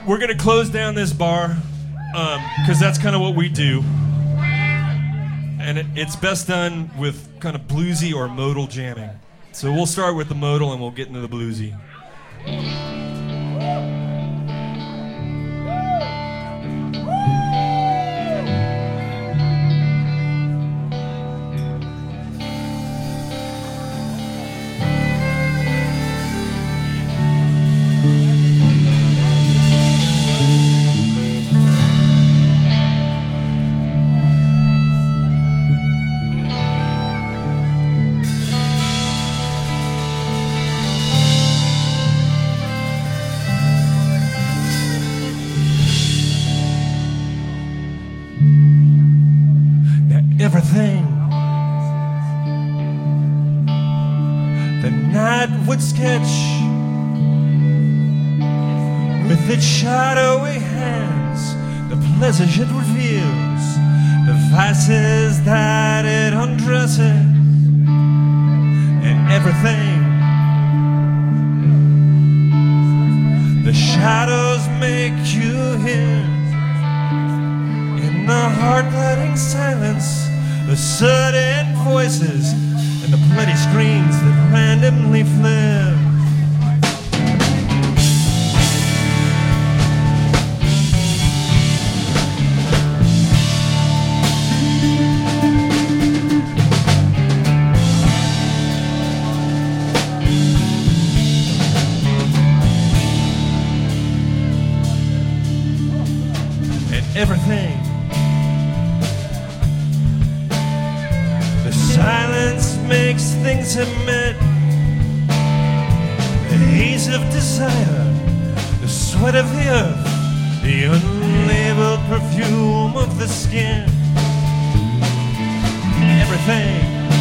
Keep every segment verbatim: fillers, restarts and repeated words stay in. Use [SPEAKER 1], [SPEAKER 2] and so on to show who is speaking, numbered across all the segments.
[SPEAKER 1] We're going to close down this bar because um, that's kind of what we do. And it, it's best done with kind of bluesy or modal jamming. So we'll start with the modal and we'll get into the bluesy. Everything the night would sketch with its shadowy hands, the pleasures it reveals, the vices that it undresses, and everything the shadows make you hear in the heart-letting silence. The sudden voices and the bloody screams that randomly flip. And everything silence makes things emit. The haze of desire, the sweat of the earth, the unlabeled perfume of the skin. Everything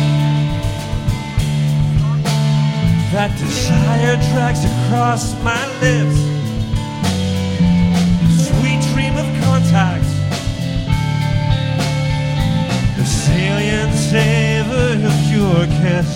[SPEAKER 1] that desire drags across my lips. Sweet dream of contact, the salient savor of your kiss.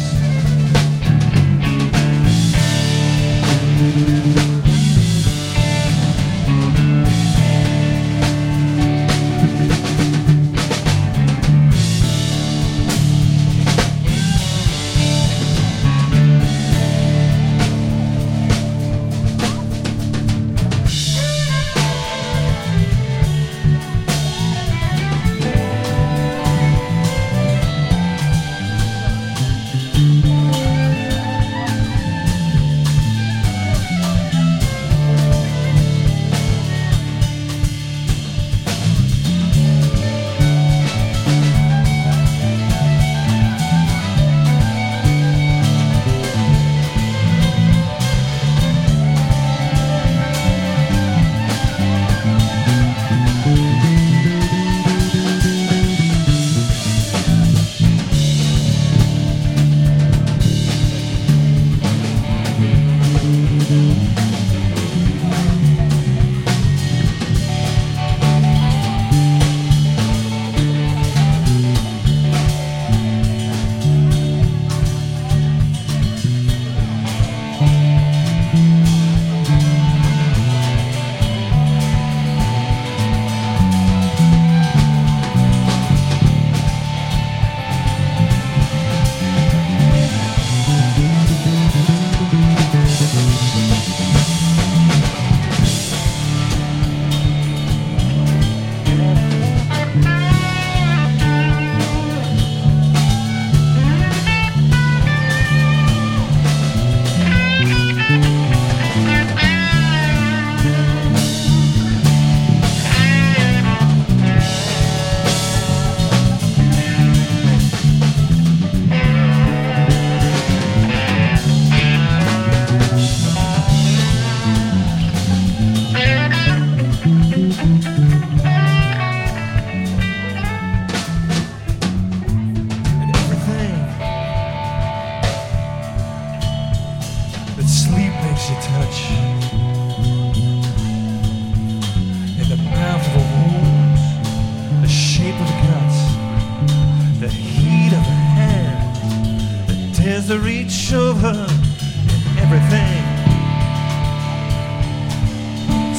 [SPEAKER 1] There's a reach over and everything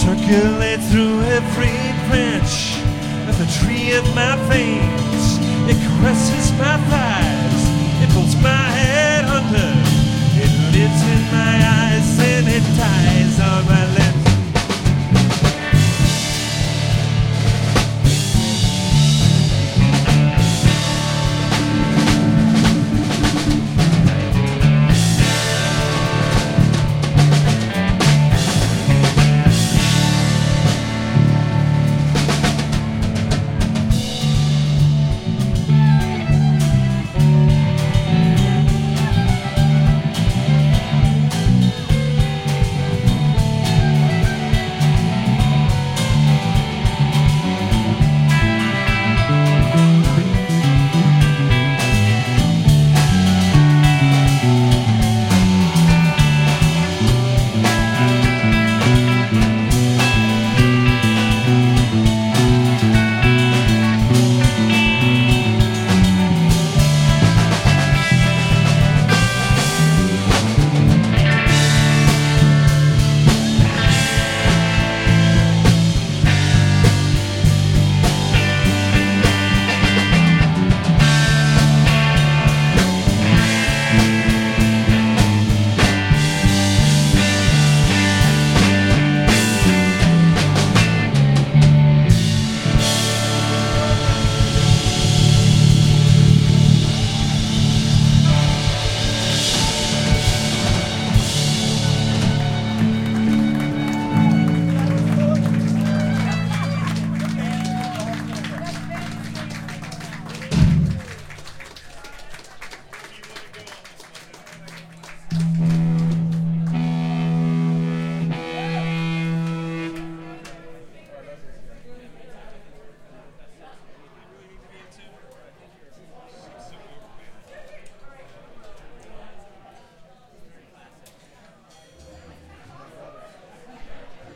[SPEAKER 1] Circulate through every branch of the tree of my veins. It caresses my thighs. It pulls my